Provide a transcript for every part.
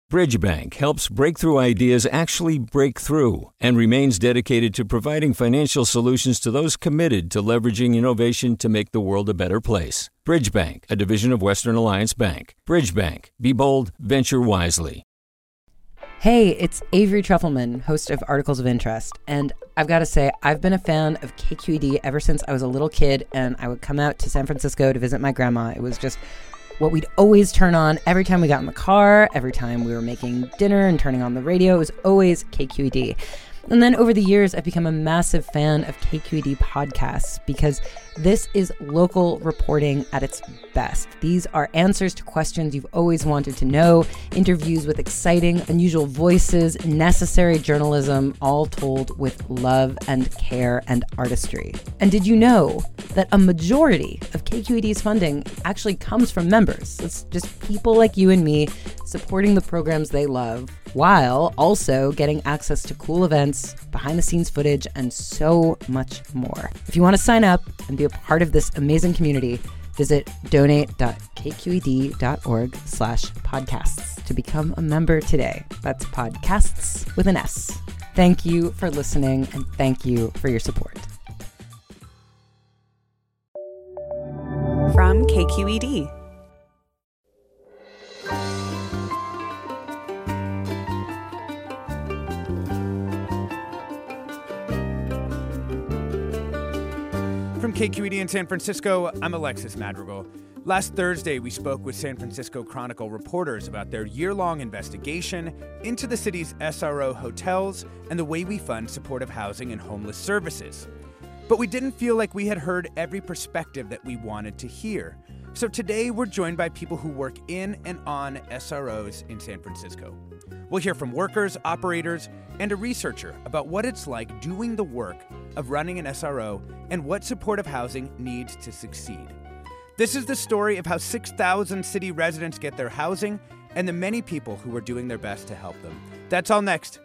Bridgebank helps breakthrough ideas actually break through and remains dedicated to providing financial solutions to those committed to leveraging innovation to make the world a better place. Bridgebank, a division of Western Alliance Bank. Bridgebank. Be bold, venture wisely. Hey, it's Avery Trufelman, host of Articles of Interest, and I've got to say, I've been a fan of KQED ever since I was a little kid, and I would come out to San Francisco to visit my grandma. It was just what we'd always turn on every time we got in the car, every time we were making dinner and turning on the radio. It was always KQED. And then over the years, I've become a massive fan of KQED podcasts because this is local reporting at its best. These are answers to questions you've always wanted to know, interviews with exciting, unusual voices, necessary journalism, all told with love and care and artistry. And did you know that a majority of KQED's funding actually comes from members? It's just people like you and me supporting the programs they love, while also getting access to cool events, behind-the-scenes footage, and so much more. If you want to sign up and be a part of this amazing community, visit donate.kqed.org/podcasts to become a member today. That's podcasts with an S. Thank you for listening, and thank you for your support. From KQED. From KQED in San Francisco, I'm Alexis Madrigal. Last Thursday, we spoke with San Francisco Chronicle reporters about their year-long investigation into the city's SRO hotels and the way we fund supportive housing and homeless services. But we didn't feel like we had heard every perspective that we wanted to hear. So today, we're joined by people who work in and on SROs in San Francisco. We'll hear from workers, operators, and a researcher about what it's like doing the work of running an SRO and what supportive housing needs to succeed. This is the story of how 6,000 city residents get their housing and the many people who are doing their best to help them. That's all next.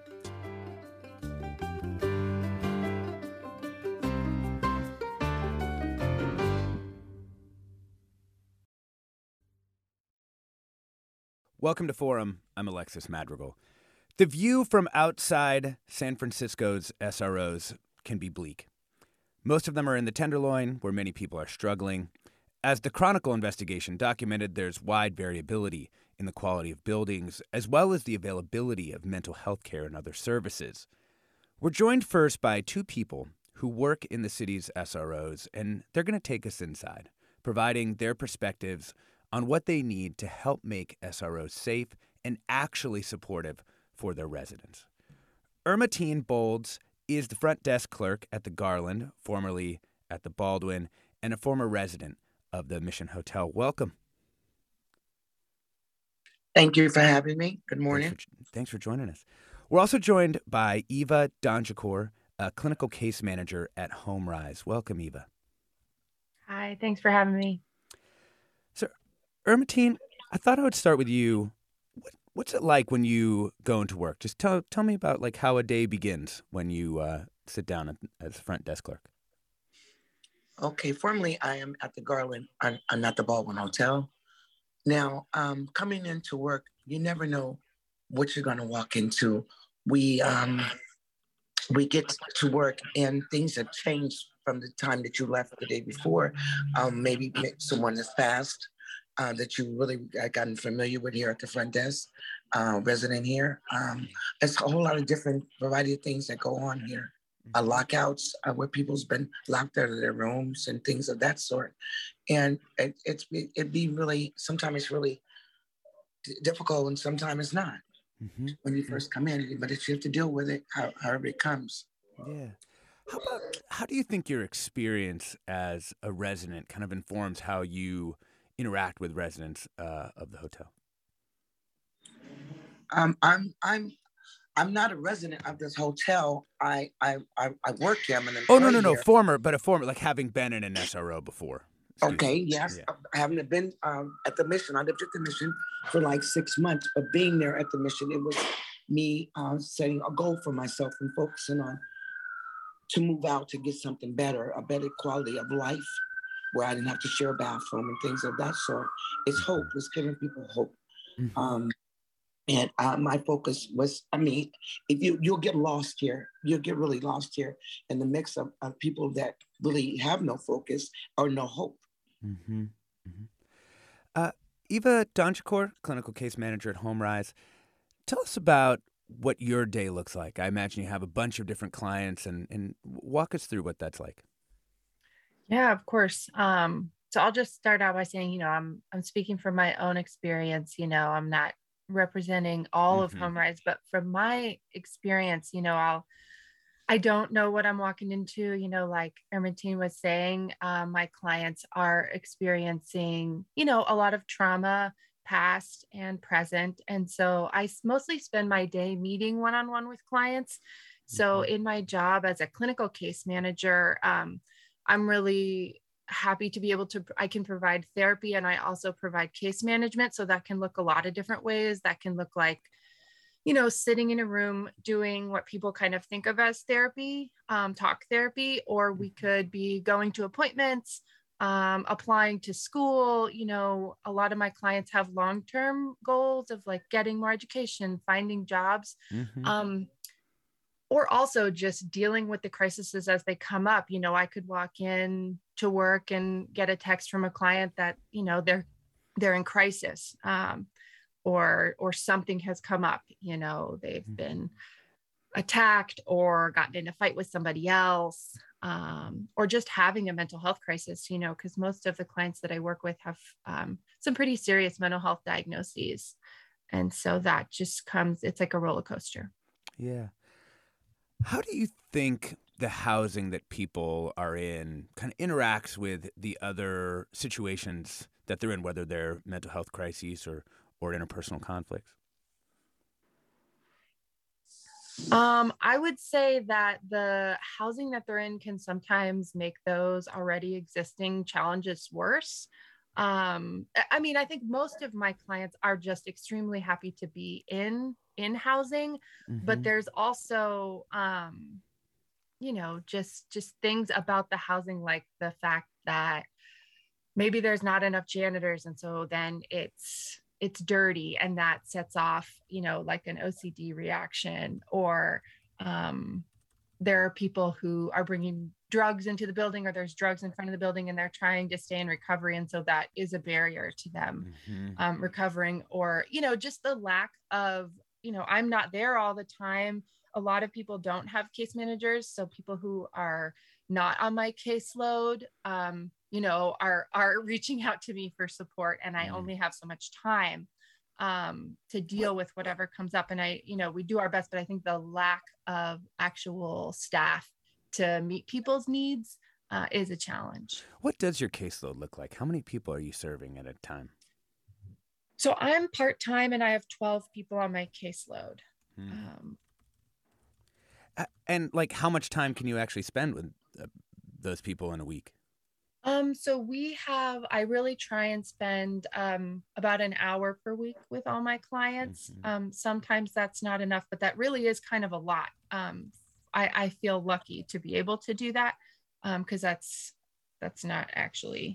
Welcome to Forum. I'm Alexis Madrigal. The view from outside San Francisco's SROs can be bleak. Most of them are in the Tenderloin, where many people are struggling. As the Chronicle investigation documented, there's wide variability in the quality of buildings, as well as the availability of mental health care and other services. We're joined first by two people who work in the city's SROs, and they're going to take us inside, providing their perspectives on what they need to help make SROs safe and actually supportive for their residents. Ermatine Bolds is the front desk clerk at the Garland, formerly at the Baldwin, and a former resident of the Mission Hotel. Welcome. Thank you for having me. Good morning. Thanks for joining us. We're also joined by Eva Donjacour, a clinical case manager at HomeRise. Welcome, Eva. Hi, thanks for having me. So, Ermatine, I thought I would start with you. What's it like when you go into work? Just tell me about like how a day begins when you sit down as a front desk clerk. Okay, formerly I am at the Garland. I'm at the Baldwin Hotel. Now, coming into work, you never know what you're going to walk into. We get to work and things have changed from the time that you left the day before. Maybe someone has passed. That you really gotten familiar with here at the front desk, resident here. There's a whole lot of different variety of things that go on here. Lockouts where people's been locked out of their rooms and things of that sort. And it'd be really, sometimes it's really difficult and sometimes it's not when you first come in, but you have to deal with it however it comes. Yeah. How do you think your experience as a resident kind of informs how you interact with residents of the hotel? I'm not a resident of this hotel. I work here. I'm an Oh, employee no. here. Former, like having been in an SRO before. Okay, yes. Yeah. I haven't been at the Mission. I lived at the Mission for like 6 months, but being there at the Mission, it was me setting a goal for myself and focusing on to move out to get something better, a better quality of life, where I didn't have to share a bathroom and things of that sort. It's hope. It's giving people hope. And my focus was, I mean, if you'll get lost here, you'll get really lost here in the mix of people that really have no focus or no hope. Mm-hmm. Mm-hmm. Eva Donchakor, clinical case manager at HomeRise. Tell us about what your day looks like. I imagine you have a bunch of different clients, and walk us through what that's like. Yeah, of course. So I'll just start out by saying, I'm speaking from my own experience. I'm not representing all of HomeRise, but from my experience, I don't know what I'm walking into. Like Ermentine was saying, my clients are experiencing, a lot of trauma, past and present. And so I mostly spend my day meeting one-on-one with clients. So in my job as a clinical case manager, I'm really happy to be able to, I can provide therapy, and I also provide case management. So that can look a lot of different ways. That can look like, sitting in a room doing what people kind of think of as therapy, talk therapy, or we could be going to appointments, applying to school. A lot of my clients have long-term goals of like getting more education, finding jobs, or also just dealing with the crises as they come up. I could walk in to work and get a text from a client that, they're in crisis, or something has come up, they've been attacked or gotten in a fight with somebody else, or just having a mental health crisis, because most of the clients that I work with have some pretty serious mental health diagnoses. And so that just it's like a roller coaster. Yeah. How do you think the housing that people are in kind of interacts with the other situations that they're in, whether they're mental health crises or interpersonal conflicts? I would say that the housing that they're in can sometimes make those already existing challenges worse. I think most of my clients are just extremely happy to be in housing, but there's also, just things about the housing, like the fact that maybe there's not enough janitors. And so then it's dirty, and that sets off, like an OCD reaction, or there are people who are bringing drugs into the building, or there's drugs in front of the building and they're trying to stay in recovery. And so that is a barrier to them recovering, or, just the lack of, I'm not there all the time. A lot of people don't have case managers. So people who are not on my caseload, are reaching out to me for support, and I only have so much time to deal with whatever comes up. And we do our best, but I think the lack of actual staff to meet people's needs is a challenge. What does your caseload look like? How many people are you serving at a time? So I'm part-time, and I have 12 people on my caseload. And like, how much time can you actually spend with those people in a week? So I really try and spend about an hour per week with all my clients. Sometimes that's not enough, but that really is kind of a lot. I feel lucky to be able to do that, because that's not actually,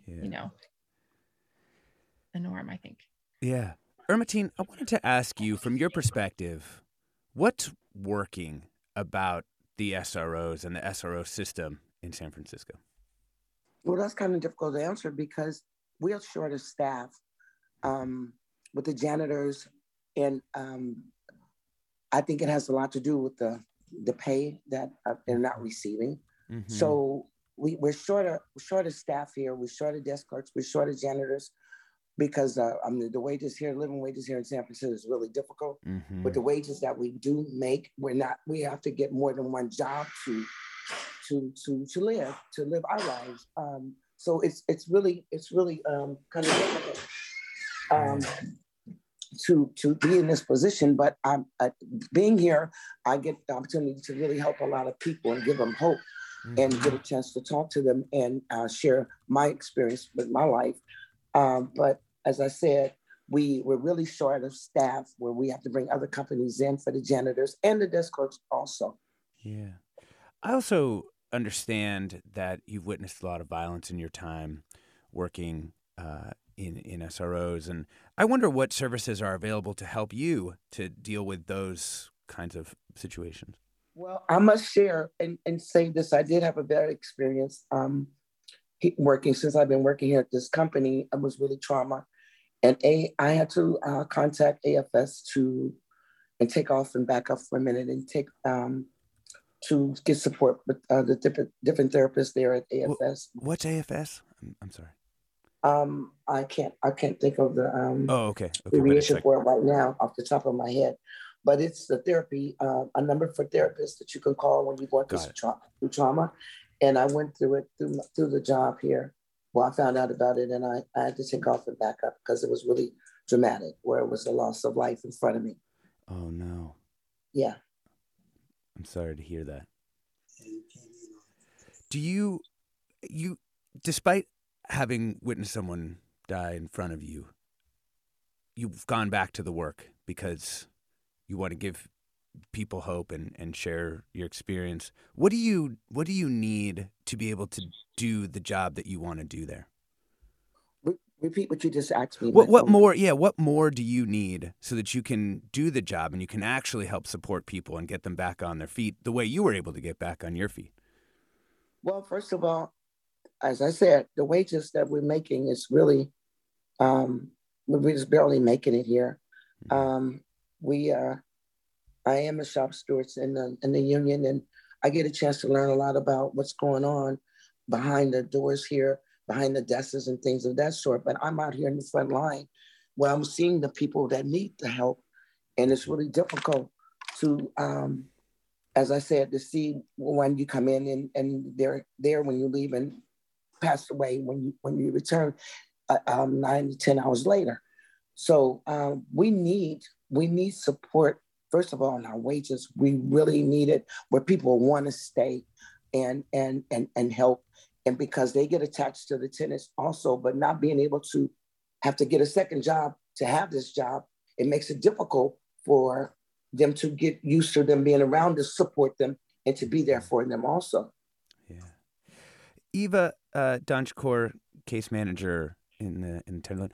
the norm, I think. Yeah. Ermentine, I wanted to ask you, from your perspective, what's working about the SROs and the SRO system in San Francisco? Well, that's kind of difficult to answer because we are short of staff with the janitors, and I think it has a lot to do with the pay that they're not receiving. So we're short of staff here. We're short of desk clerks. We're short of janitors because the wages here, living wages here in San Francisco is really difficult. But the wages that we do make, we have to get more than one job to live our lives. So it's really kind of difficult to be in this position. But being here, I get the opportunity to really help a lot of people and give them hope, and get a chance to talk to them and share my experience with my life. But as I said, we're really short of staff, where we have to bring other companies in for the janitors and the desk clerks also. Yeah. I also understand that you've witnessed a lot of violence in your time working in SROs, and I wonder what services are available to help you to deal with those kinds of situations. Well, I must share and say this. I did have a bad experience working since I've been working here at this company. It was really trauma. And I had to contact AFS and take off and back up for a minute and take to get support with the different therapists there at AFS. What's AFS? I'm sorry. I can't think of the okay. abbreviation for it right now off the top of my head. But it's the therapy, a number for therapists that you can call when you go through trauma. And I went through it through the job here. Well, I found out about it, and I had to take off and back up because it was really dramatic, where it was a loss of life in front of me. Oh, no. Yeah. I'm sorry to hear that. Do you, despite having witnessed someone die in front of you, you've gone back to the work because you want to give people hope and share your experience. What do you need to be able to do the job that you want to do there? Repeat what you just asked me. What more? Yeah, what more do you need so that you can do the job and you can actually help support people and get them back on their feet the way you were able to get back on your feet? Well, first of all, as I said, the wages that we're making is really, we're just barely making it here. I am a shop steward in the union, and I get a chance to learn a lot about what's going on behind the doors here, behind the desks and things of that sort. But I'm out here in the front line where I'm seeing the people that need the help. And it's really difficult to, as I said, to see when you come in and they're there when you leave and pass away when you return 9 to 10 hours later. So we need support. First of all, on our wages, we really need it where people want to stay and help. And because they get attached to the tenants also, but not being able to have to get a second job to have this job, it makes it difficult for them to get used to them being around to support them and to be there for them also. Yeah. Eva Donchcore, case manager in Tenderloin,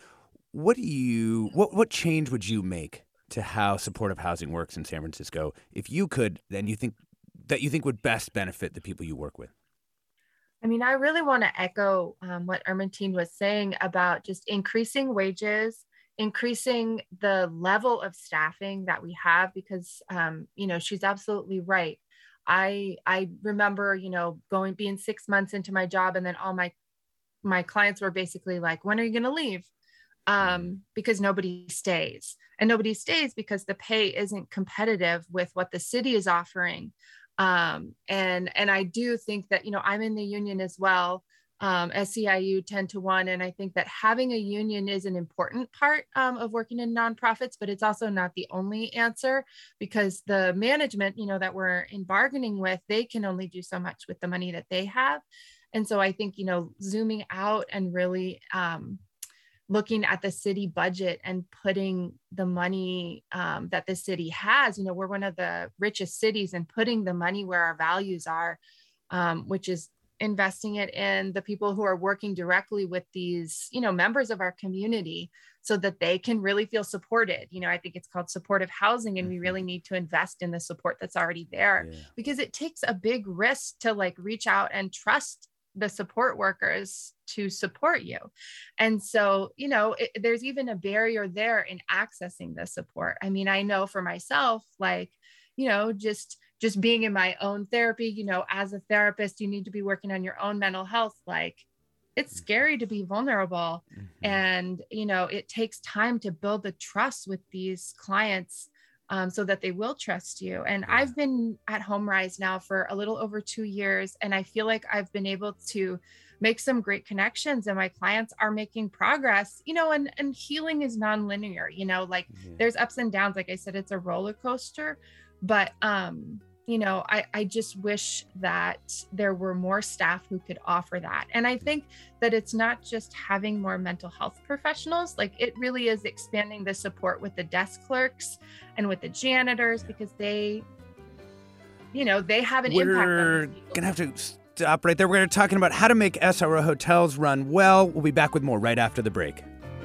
what change would you make to how supportive housing works in San Francisco if you could, then you think would best benefit the people you work with? I mean, I really want to echo what Ermentine was saying about just increasing wages, increasing the level of staffing that we have, because, she's absolutely right. I remember, being 6 months into my job, and then all my clients were basically like, when are you going to leave? Because nobody stays, and nobody stays because the pay isn't competitive with what the city is offering. And I do think that, I'm in the union as well, SEIU 10-1. And I think that having a union is an important part of working in nonprofits, but it's also not the only answer, because the management, that we're in bargaining with, they can only do so much with the money that they have. And so I think, zooming out and really, looking at the city budget and putting the money that the city has, we're one of the richest cities, and putting the money where our values are, which is investing it in the people who are working directly with these, members of our community, so that they can really feel supported. I think it's called supportive housing, and we really need to invest in the support that's already there, because it takes a big risk to reach out and trust the support workers to support you. And so, there's even a barrier there in accessing the support. I mean, I know for myself, just being in my own therapy, as a therapist, you need to be working on your own mental health. It's scary to be vulnerable. And, it takes time to build the trust with these clients, so that they will trust you. And I've been at HomeRise now for a little over 2 years, and I feel like I've been able to make some great connections, and my clients are making progress, and healing is nonlinear, there's ups and downs. Like I said, it's a roller coaster, but, I just wish that there were more staff who could offer that. And I think that it's not just having more mental health professionals, it really is expanding the support with the desk clerks and with the janitors, because they have an impact. We're going to have to stop right there. We're going to be talking about how to make SRO hotels run well. We'll be back with more right after the break.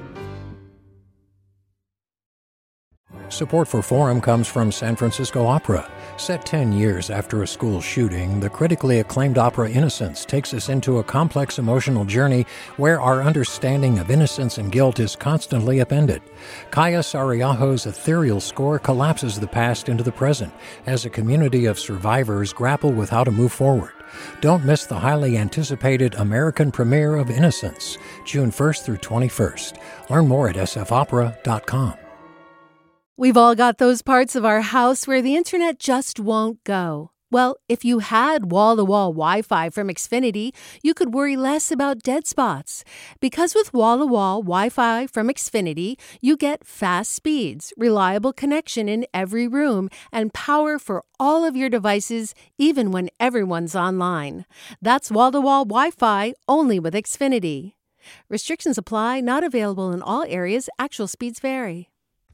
Support for Forum comes from San Francisco Opera. Set 10 years after a school shooting, the critically acclaimed opera Innocence takes us into a complex emotional journey where our understanding of innocence and guilt is constantly upended. Kaya Sariaho's ethereal score collapses the past into the present as a community of survivors grapple with how to move forward. Don't miss the highly anticipated American premiere of Innocence, June 1st through 21st. Learn more at sfopera.com. We've all got those parts of our house where the internet just won't go. Well, if you had wall-to-wall Wi-Fi from Xfinity, you could worry less about dead spots. Because with wall-to-wall Wi-Fi from Xfinity, you get fast speeds, reliable connection in every room, and power for all of your devices, even when everyone's online. That's wall-to-wall Wi-Fi only with Xfinity. Restrictions apply, not available in all areas. Actual speeds vary.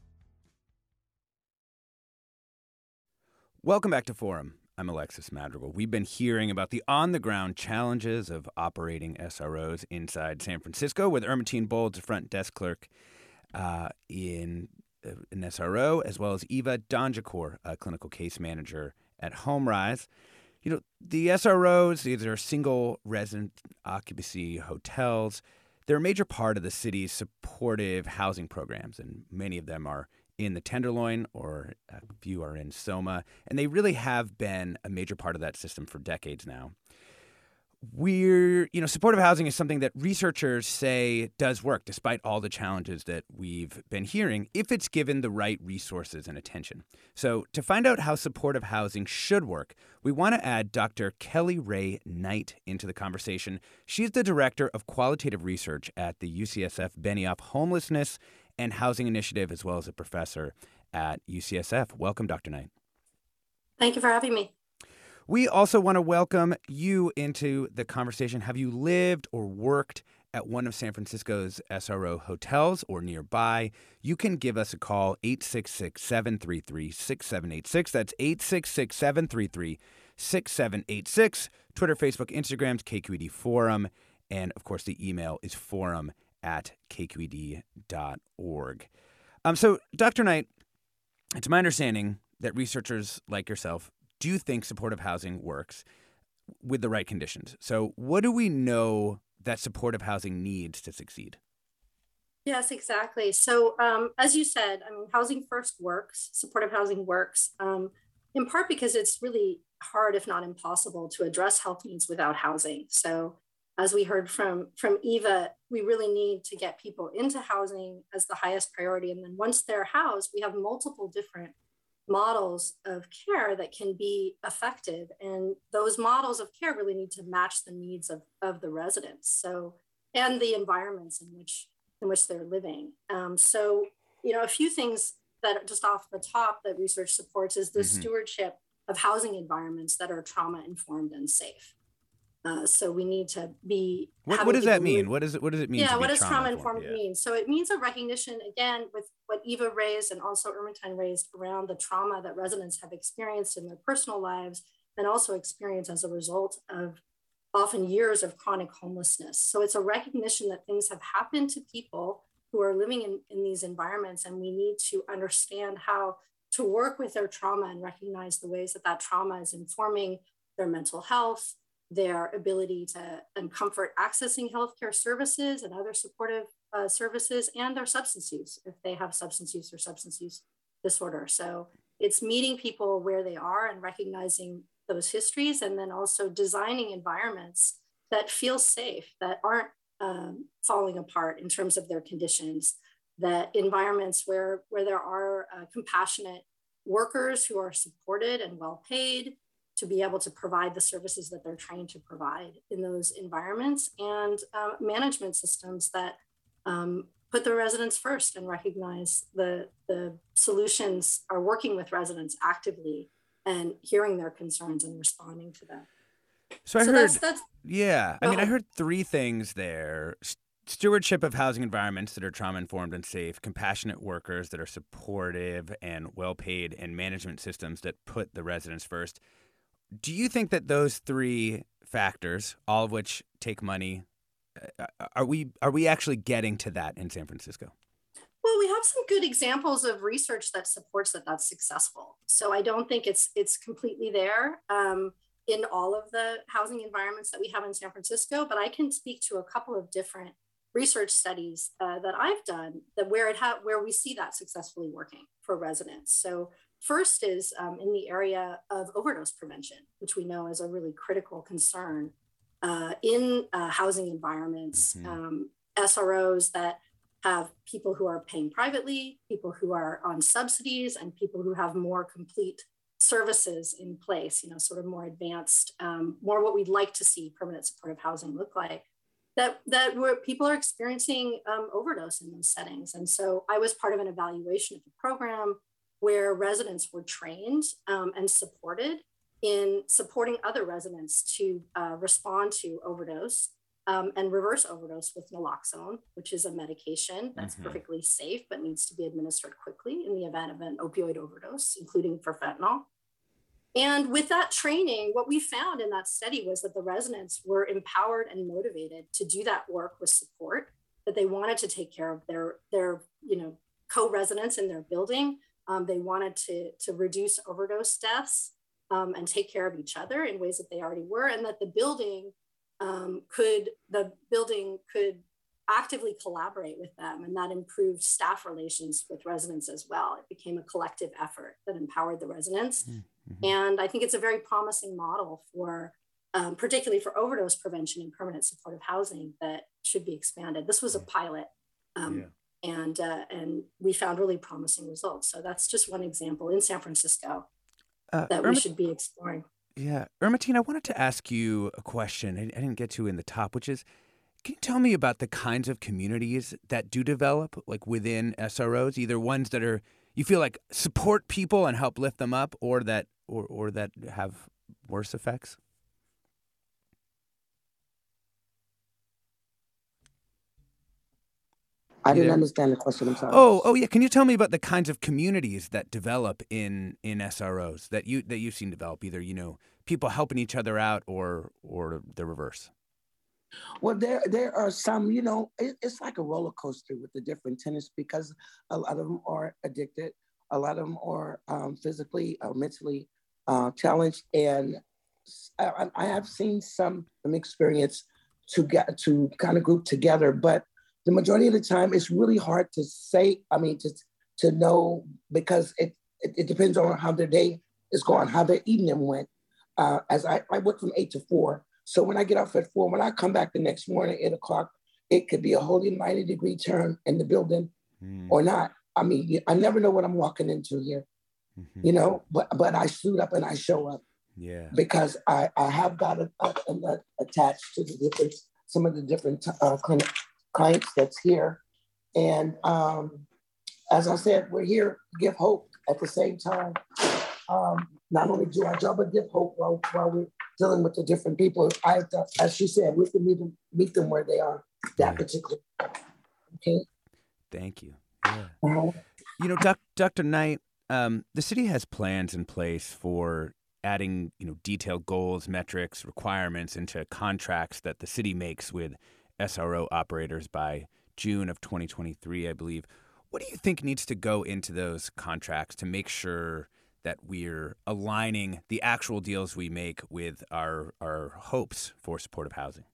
Welcome back to Forum. I'm Alexis Madrigal. We've been hearing about the on-the-ground challenges of operating SROs inside San Francisco with Ermentine Bolds, a front desk clerk in an SRO, as well as Eva Donjacour, a clinical case manager at HomeRise. You know, the SROs, these are single resident occupancy hotels. They're a major part of the city's supportive housing programs, and many of them are in the Tenderloin, or a few are in Soma, and they really have been a major part of that system for decades now. Supportive housing is something that researchers say does work despite all the challenges that we've been hearing if it's given the right resources and attention. So to find out how supportive housing should work, we want to add Dr. Kelly Ray Knight into the conversation. She's the director of qualitative research at the UCSF Benioff Homelessness and Housing Initiative, as well as a professor at UCSF. Welcome, Dr. Knight. Thank you for having me. We also want to welcome you into the conversation. Have you lived or worked at one of San Francisco's SRO hotels or nearby? You can give us a call, 866-733-6786. That's 866-733-6786. Twitter, Facebook, Instagram's KQED Forum. And, of course, the email is forum@kqed.org. So, Dr. Knight, it's my understanding that researchers like yourself do think supportive housing works with the right conditions. So what do we know that supportive housing needs to succeed? Yes, exactly. So as you said, housing first works, supportive housing works, in part because it's really hard, if not impossible, to address health needs without housing. So as we heard from Eva, we really need to get people into housing as the highest priority. And then once they're housed, we have multiple different models of care that can be effective. And those models of care really need to match the needs of the residents. So, and the environments in which they're living. A few things that just off the top that research supports is the stewardship of housing environments that are trauma informed and safe. So we need to be. What does that mean? What does it mean? Yeah, what does trauma informed mean? So it means a recognition, again, with what Eva raised and also Ermentine raised around the trauma that residents have experienced in their personal lives and also experience as a result of often years of chronic homelessness. So it's a recognition that things have happened to people who are living in these environments, and we need to understand how to work with their trauma and recognize the ways that trauma is informing their mental health, their ability to and comfort accessing healthcare services and other supportive services, and their substance use, if they have substance use or substance use disorder. So it's meeting people where they are and recognizing those histories, and then also designing environments that feel safe, that aren't falling apart in terms of their conditions, that environments where there are compassionate workers who are supported and well paid, to be able to provide the services that they're trying to provide in those environments, and management systems that put the residents first and recognize the solutions are working with residents actively and hearing their concerns and responding to them. So I heard, I heard three things there. Stewardship of housing environments that are trauma-informed and safe, compassionate workers that are supportive and well-paid, and management systems that put the residents first. Do you think that those three factors, all of which take money, are we actually getting to that in San Francisco? Well, we have some good examples of research that supports that that's successful. So I don't think it's completely there in all of the housing environments that we have in San Francisco, but I can speak to a couple of different research studies that I've done that where we see that successfully working for residents. So first is in the area of overdose prevention, which we know is a really critical concern in housing environments, SROs that have people who are paying privately, people who are on subsidies, and people who have more complete services in place, sort of more advanced, more what we'd like to see permanent supportive housing look like, that where people are experiencing overdose in those settings. And so I was part of an evaluation of the program where residents were trained and supported in supporting other residents to respond to overdose and reverse overdose with naloxone, which is a medication that's perfectly safe, but needs to be administered quickly in the event of an opioid overdose, including for fentanyl. And with that training, what we found in that study was that the residents were empowered and motivated to do that work with support, that they wanted to take care of their co-residents in their building. They wanted to reduce overdose deaths and take care of each other in ways that they already were, and that the building could actively collaborate with them, and that improved staff relations with residents as well. It became a collective effort that empowered the residents. And I think it's a very promising model for, particularly for overdose prevention and permanent supportive housing, that should be expanded. This was a pilot, and we found really promising results. So that's just one example in San Francisco that we should be exploring. Yeah. Ermatine, I wanted to ask you a question I didn't get to in the top, which is, can you tell me about the kinds of communities that do develop, like within SROs, either ones that are, you feel like support people and help lift them up, or that have worse effects? I didn't understand the question. I'm sorry. Oh, yeah. Can you tell me about the kinds of communities that develop in SROs that you've seen develop, either people helping each other out or the reverse? Well, there are some. It's like a roller coaster with the different tenants, because a lot of them are addicted, a lot of them are physically or mentally challenged, and I have seen some experience to kind of group together, but the majority of the time, it's really hard to say. I mean, to know, because it depends on how their day is going, how their evening went. As I work from 8 to 4. So when I get off at 4, when I come back the next morning at 8 o'clock, it could be a wholly 90-degree turn in the building or not. I mean, I never know what I'm walking into here, but I suit up and I show up. Yeah. Because I have got attached to some of the different clients that's here. And as I said, we're here to give hope at the same time. Not only do our job, but give hope while we're dealing with the different people. As she said, we can meet them where they are, that particular. Okay. Thank you. Yeah. Dr. Knight, the city has plans in place for adding, detailed goals, metrics, requirements into contracts that the city makes with SRO operators by June of 2023, I believe. What do you think needs to go into those contracts to make sure that we're aligning the actual deals we make with our hopes for supportive housing?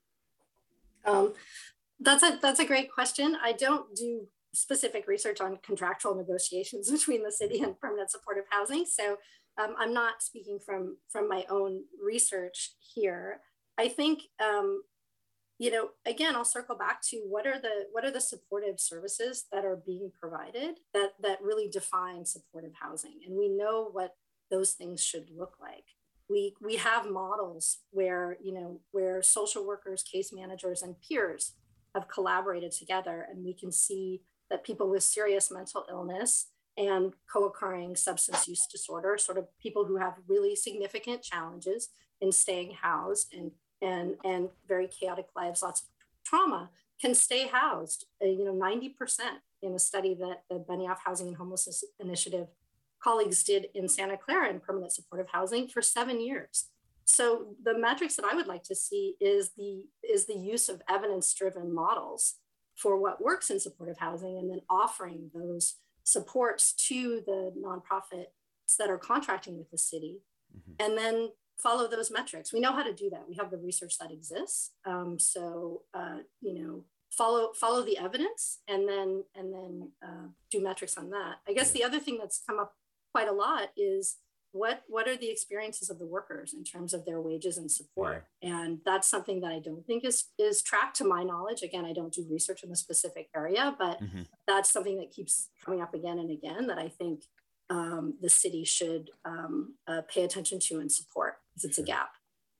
That's a great question. I don't do specific research on contractual negotiations between the city and permanent supportive housing, so I'm not speaking from my own research here. I think again, I'll circle back to what are the supportive services that are being provided that really define supportive housing, and we know what those things should look like. We have models where social workers, case managers, and peers have collaborated together, and we can see that people with serious mental illness and co-occurring substance use disorder, sort of people who have really significant challenges in staying housed and very chaotic lives, lots of trauma, can stay housed. 90% in a study that the Benioff Housing and Homelessness Initiative colleagues did in Santa Clara in permanent supportive housing for 7 years. So the metrics that I would like to see is the use of evidence-driven models for what works in supportive housing and then offering those supports to the nonprofits that are contracting with the city, and then follow those metrics. We know how to do that. We have the research that exists. Follow the evidence and then do metrics on that. I guess the other thing that's come up quite a lot is what are the experiences of the workers in terms of their wages and support? And that's something that I don't think is tracked to my knowledge. Again, I don't do research in the specific area, but that's something that keeps coming up again and again that I think the city should pay attention to and support, because it's a gap.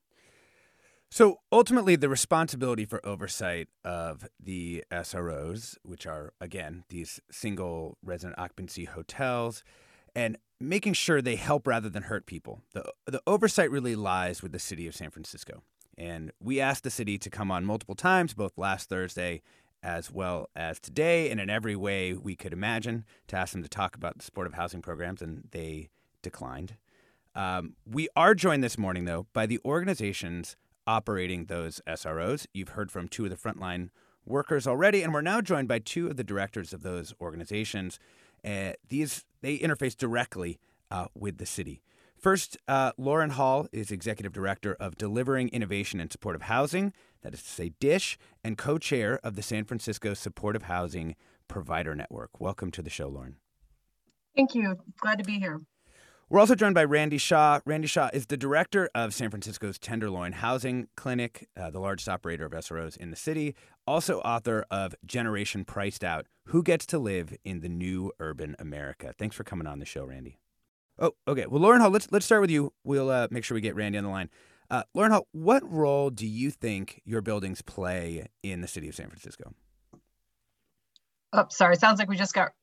So ultimately, the responsibility for oversight of the SROs, which are, again, these single resident occupancy hotels, and making sure they help rather than hurt people. The oversight really lies with the city of San Francisco. And we asked the city to come on multiple times, both last Thursday as well as today, and in every way we could imagine, to ask them to talk about the supportive housing programs, and they declined. We are joined this morning, though, by the organizations operating those SROs. You've heard from two of the frontline workers already, and we're now joined by two of the directors of those organizations. They interface directly with the city. First, Lauren Hall is Executive Director of Delivering Innovation in Supportive Housing, that is to say DISH, and co-chair of the San Francisco Supportive Housing Provider Network. Welcome to the show, Lauren. Thank you. Glad to be here. We're also joined by Randy Shaw. Randy Shaw is the director of San Francisco's Tenderloin Housing Clinic, the largest operator of SROs in the city, also author of Generation Priced Out, Who Gets to Live in the New Urban America. Thanks for coming on the show, Randy. Oh, okay. Well, Lauren Hall, let's start with you. We'll make sure we get Randy on the line. Lauren Hall, what role do you think your buildings play in the city of San Francisco? Oh, sorry. Sounds like we just got,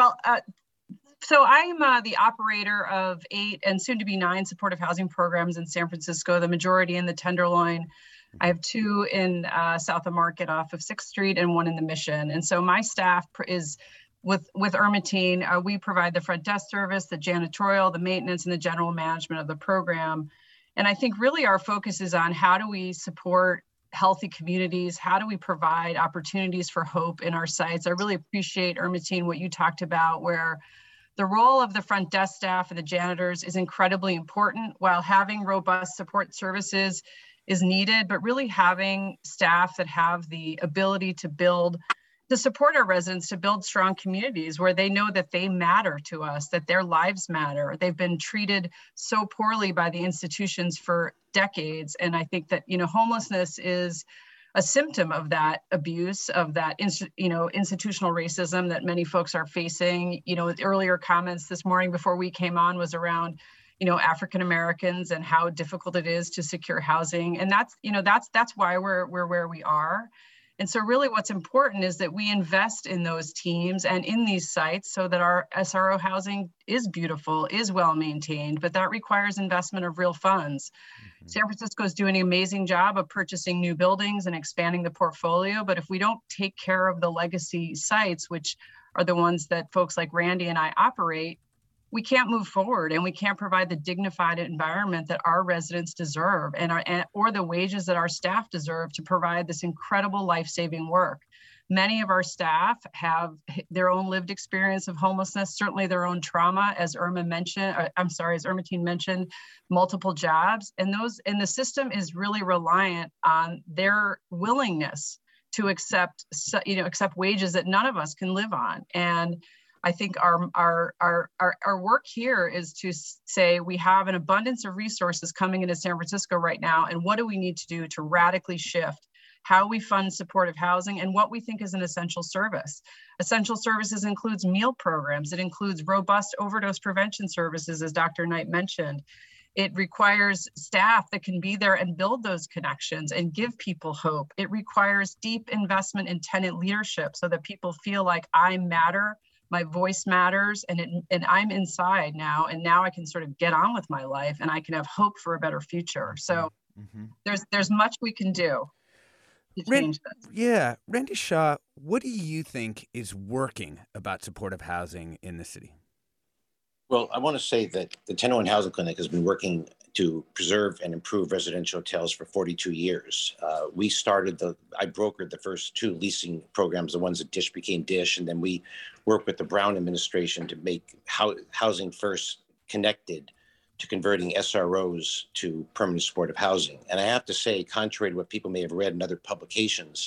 so I'm the operator of 8 and soon to be 9 supportive housing programs in San Francisco, the majority in the Tenderloin. I have 2 in south of Market off of 6th Street and 1 in the Mission. And so my staff is with Ermotine. We provide the front desk service, the janitorial, the maintenance, and the general management of the program. And I think really our focus is on how do we support healthy communities? How do we provide opportunities for hope in our sites? I really appreciate, Ermotine, what you talked about, where the role of the front desk staff and the janitors is incredibly important, while having robust support services is needed, but really having staff that have the ability to support our residents, to build strong communities where they know that they matter to us, that their lives matter. They've been treated so poorly by the institutions for decades. And I think that, homelessness is a symptom of that abuse, of that, institutional racism that many folks are facing. Earlier comments this morning before we came on was around, African Americans and how difficult it is to secure housing. And that's why we're where we are. And so really what's important is that we invest in those teams and in these sites so that our SRO housing is beautiful, is well maintained, but that requires investment of real funds. Mm-hmm. San Francisco is doing an amazing job of purchasing new buildings and expanding the portfolio, but if we don't take care of the legacy sites, which are the ones that folks like Randy and I operate, we can't move forward, and we can't provide the dignified environment that our residents deserve or the wages that our staff deserve to provide this incredible life-saving work. Many of our staff have their own lived experience of homelessness, certainly their own trauma, as Ermotine mentioned, multiple jobs. And the system is really reliant on their willingness to accept wages that none of us can live on. And I think our work here is to say we have an abundance of resources coming into San Francisco right now, and what do we need to do to radically shift how we fund supportive housing and what we think is an essential service. Essential services includes meal programs. It includes robust overdose prevention services, as Dr. Knight mentioned. It requires staff that can be there and build those connections and give people hope. It requires deep investment in tenant leadership so that people feel like I matter, my voice matters, and I'm inside now, and now I can sort of get on with my life and I can have hope for a better future. So there's much we can do to change this. Yeah. Randy Shaw, what do you think is working about supportive housing in the city? Well, I want to say that the Tenderloin Housing Clinic has been working to preserve and improve residential hotels for 42 years. I brokered the first 2 leasing programs, the ones that DISH became DISH, and then we worked with the Brown administration to make Housing First connected to converting SROs to permanent supportive housing. And I have to say, contrary to what people may have read in other publications,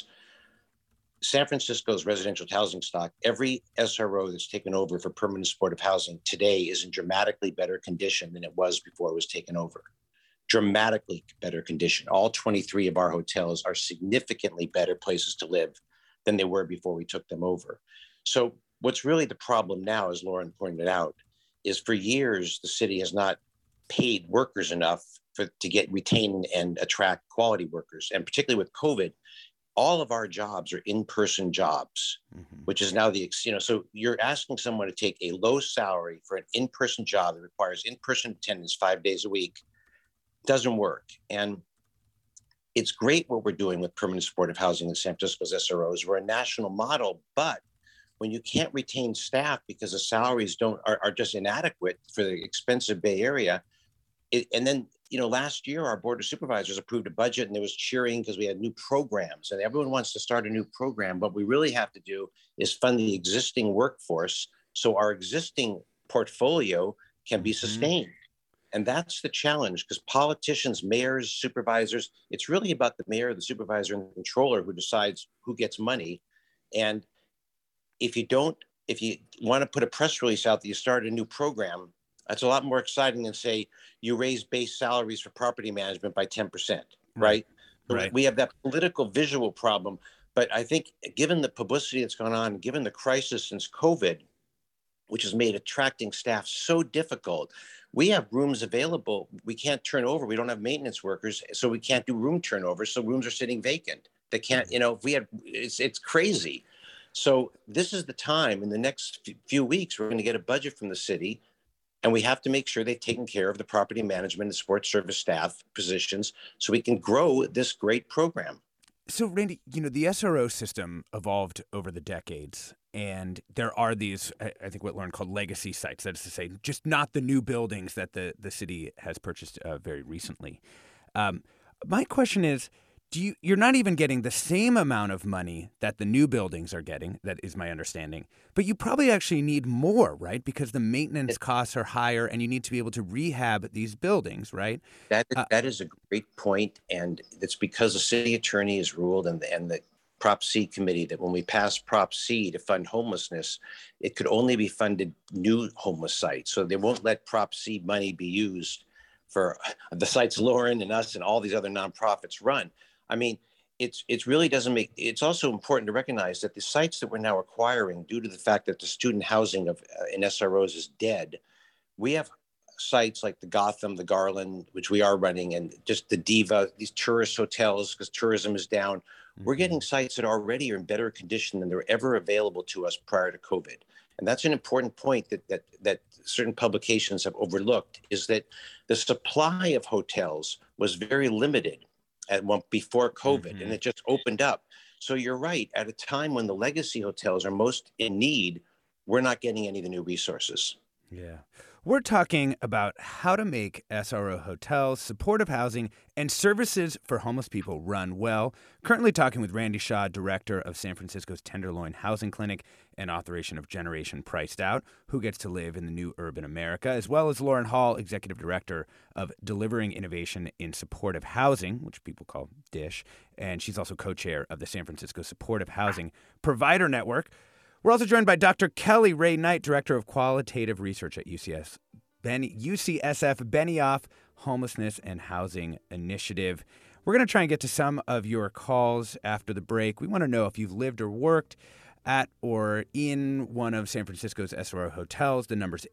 San Francisco's residential housing stock, every SRO that's taken over for permanent supportive housing today is in dramatically better condition than it was before it was taken over. Dramatically better condition. All 23 of our hotels are significantly better places to live than they were before we took them over. So what's really the problem now, as Lauren pointed out, is for years, the city has not paid workers enough to retain and attract quality workers. And particularly with COVID, all of our jobs are in-person jobs, which is now so you're asking someone to take a low salary for an in-person job that requires in-person attendance 5 days a week. Doesn't work. And it's great what we're doing with permanent supportive housing in San Francisco's SROs. We're a national model, but when you can't retain staff because the salaries are just inadequate for the expensive Bay Area, and then last year, our Board of Supervisors approved a budget and there was cheering because we had new programs, and everyone wants to start a new program. What we really have to do is fund the existing workforce so our existing portfolio can be sustained. And that's the challenge, because politicians, mayors, supervisors, it's really about the mayor, the supervisor, and the controller who decides who gets money. And if you want to put a press release out that you started a new program, that's a lot more exciting than say you raise base salaries for property management by 10%, right? Right. We have that political visual problem. But I think given the publicity that's gone on, given the crisis since COVID, which has made attracting staff so difficult, we have rooms available. We can't turn over. We don't have maintenance workers, so we can't do room turnover. So rooms are sitting vacant. They can't, it's crazy. So this is the time. In the next few weeks, we're going to get a budget from the city. And we have to make sure they've taken care of the property management and support service staff positions so we can grow this great program. So, Randy, the SRO system evolved over the decades, and there are these, I think what Lauren called legacy sites. That is to say, just not the new buildings that the city has purchased very recently. My question is, you're not even getting the same amount of money that the new buildings are getting, that is my understanding, but you probably actually need more, right? Because the maintenance costs are higher and you need to be able to rehab these buildings, right? That is a great point. And it's because the city attorney has ruled and the Prop C committee that when we pass Prop C to fund homelessness, it could only be funded new homeless sites. So they won't let Prop C money be used for the sites Lauren and us and all these other nonprofits run. I mean, it really doesn't make. It's also important to recognize that the sites that we're now acquiring, due to the fact that the student housing in SROs is dead, we have sites like the Gotham, the Garland, which we are running, and just the Diva, these tourist hotels, because tourism is down. We're getting sites that already are in better condition than they were ever available to us prior to COVID. And that's an important point that certain publications have overlooked, is that the supply of hotels was very limited before COVID, and it just opened up. So you're right. At a time when the legacy hotels are most in need, we're not getting any of the new resources. Yeah. We're talking about how to make SRO hotels, supportive housing, and services for homeless people run well. Currently talking with Randy Shaw, director of San Francisco's Tenderloin Housing Clinic and authorization of Generation Priced Out, Who Gets to Live in the New Urban America, as well as Lauren Hall, executive director of Delivering Innovation in Supportive Housing, which people call DISH, and she's also co-chair of the San Francisco Supportive Housing Provider Network. We're also joined by Dr. Kelly Ray Knight, Director of Qualitative Research at UCSF Benioff Homelessness and Housing Initiative. We're going to try and get to some of your calls after the break. We want to know if you've lived or worked at or in one of San Francisco's SRO hotels. The number's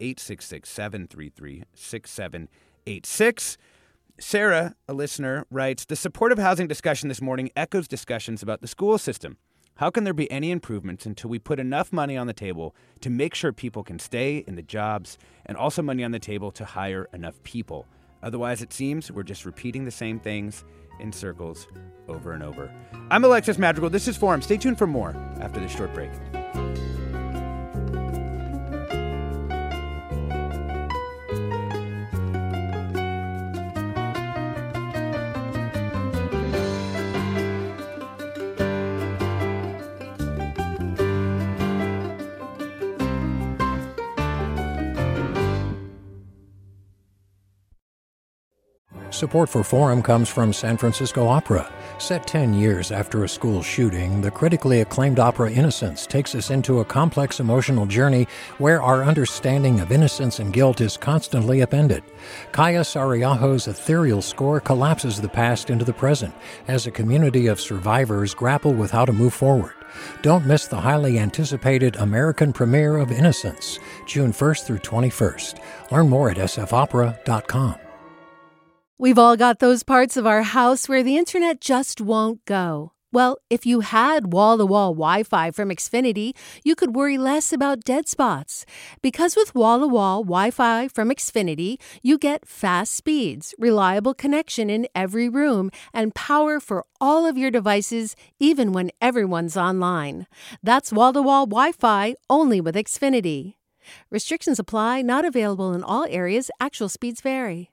866-733-6786. Sarah, a listener, writes, the supportive housing discussion this morning echoes discussions about the school system. How can there be any improvements until we put enough money on the table to make sure people can stay in the jobs and also money on the table to hire enough people? Otherwise, it seems we're just repeating the same things in circles over and over. I'm Alexis Madrigal. This is Forum. Stay tuned for more after this short break. Support for Forum comes from San Francisco Opera. Set 10 years after a school shooting, the critically acclaimed opera Innocence takes us into a complex emotional journey where our understanding of innocence and guilt is constantly upended. Kaya Sariaho's ethereal score collapses the past into the present as a community of survivors grapple with how to move forward. Don't miss the highly anticipated American premiere of Innocence, June 1st through 21st. Learn more at sfopera.com. We've all got those parts of our house where the internet just won't go. Well, if you had wall-to-wall Wi-Fi from Xfinity, you could worry less about dead spots. Because with wall-to-wall Wi-Fi from Xfinity, you get fast speeds, reliable connection in every room, and power for all of your devices, even when everyone's online. That's wall-to-wall Wi-Fi only with Xfinity. Restrictions apply, not available in all areas. Actual speeds vary.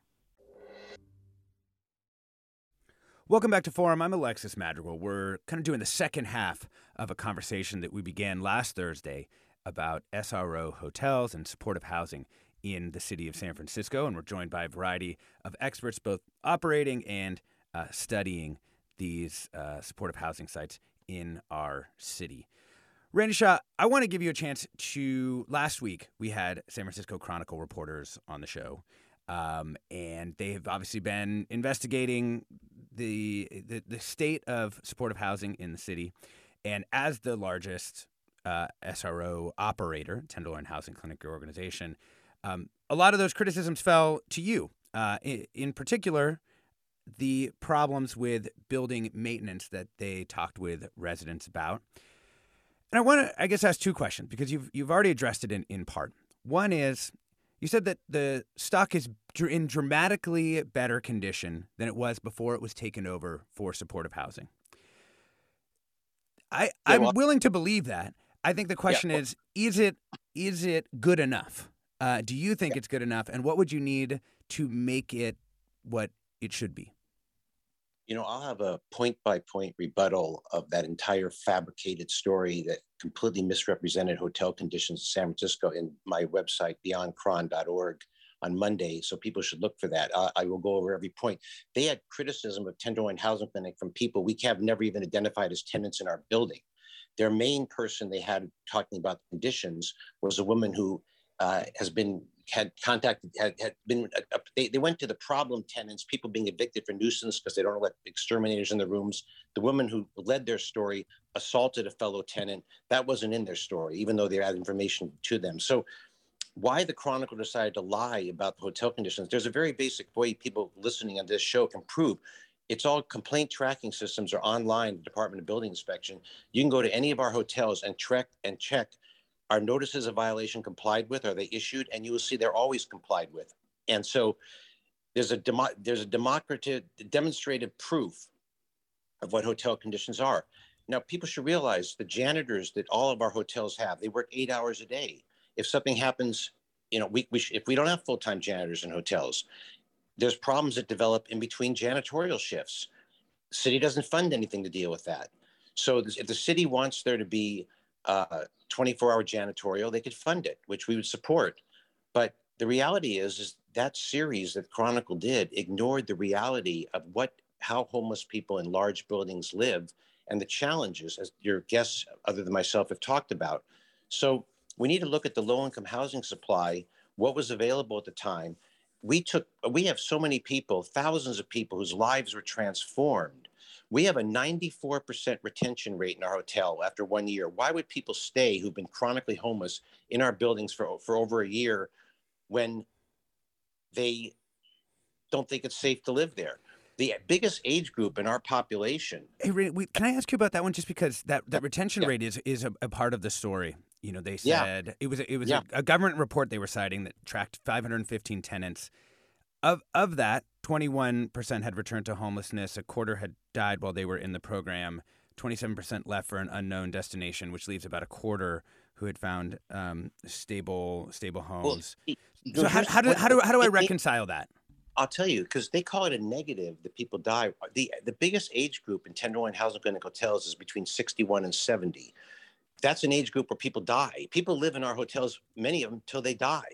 Welcome back to Forum. I'm Alexis Madrigal. We're kind of doing the second half of a conversation that we began last Thursday about SRO hotels and supportive housing in the city of San Francisco. And we're joined by a variety of experts, both operating and studying these supportive housing sites in our city. Randy Shaw, I want to give you a chance to, last week we had San Francisco Chronicle reporters on the show. And they have obviously been investigating the state of supportive housing in the city. And as the largest SRO operator, Tenderloin Housing Clinic organization, a lot of those criticisms fell to you. In particular, the problems with building maintenance that they talked with residents about. And I want to, I guess, ask two questions because you've already addressed it in part. One is, you said that the stock is in dramatically better condition than it was before it was taken over for supportive housing. I'm willing to believe that. I think the question is it good enough? Do you think it's good enough? And what would you need to make it what it should be? You know, I'll have a point-by-point rebuttal of that entire fabricated story that completely misrepresented hotel conditions in San Francisco in my website, beyondcron.org, on Monday. So people should look for that. I will go over every point. They had criticism of Tenderloin Housing Clinic from people we have never even identified as tenants in our building. Their main person they had talking about the conditions was a woman who they went to the problem tenants, people being evicted for nuisance because they don't let exterminators in the rooms. The woman who led their story assaulted a fellow tenant. That wasn't in their story, even though they had information to them. So why the Chronicle decided to lie about the hotel conditions, there's a very basic way people listening on this show can prove. It's all complaint tracking systems are online, the Department of Building Inspection. You can go to any of our hotels and check are notices of violation complied with? Are they issued? And you will see they're always complied with. And so there's a demonstrated proof of what hotel conditions are. Now, people should realize the janitors that all of our hotels have, they work 8 hours a day. If something happens, you know, if we don't have full-time janitors in hotels, there's problems that develop in between janitorial shifts. The city doesn't fund anything to deal with that. So if the city wants there to be 24-hour janitorial, they could fund it, which we would support. But the reality is that series that Chronicle did ignored the reality of how homeless people in large buildings live and the challenges, as your guests, other than myself, have talked about. So we need to look at the low-income housing supply, what was available at the time. We have so many people, thousands of people whose lives were transformed. We have a 94% retention rate in our hotel after 1 year. Why would people stay who've been chronically homeless in our buildings for over a year when they don't think it's safe to live there? The biggest age group in our population. Hey, can I ask you about that one? Just because that retention rate is a part of the story. You know, they said it was a government report they were citing that tracked 515 tenants. Of that, 21% had returned to homelessness. A quarter had died while they were in the program. 27% left for an unknown destination, which leaves about a quarter who had found stable homes. Well, so how do I reconcile that? I'll tell you, because they call it a negative that people die. The biggest age group in Tenderloin Housing Clinic hotels is between 61 and 70. That's an age group where people die. People live in our hotels, many of them, till they die.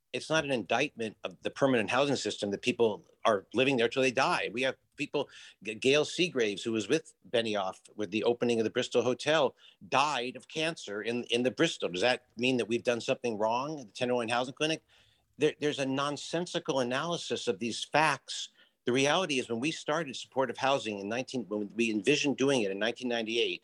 it's not an indictment of the permanent housing system that people are living there till they die. We have people, Gail Seagraves, who was with Benioff with the opening of the Bristol Hotel, died of cancer in the Bristol. Does that mean that we've done something wrong at the Tenderloin Housing Clinic? There's a nonsensical analysis of these facts. The reality is when we started supportive housing when we envisioned doing it in 1998,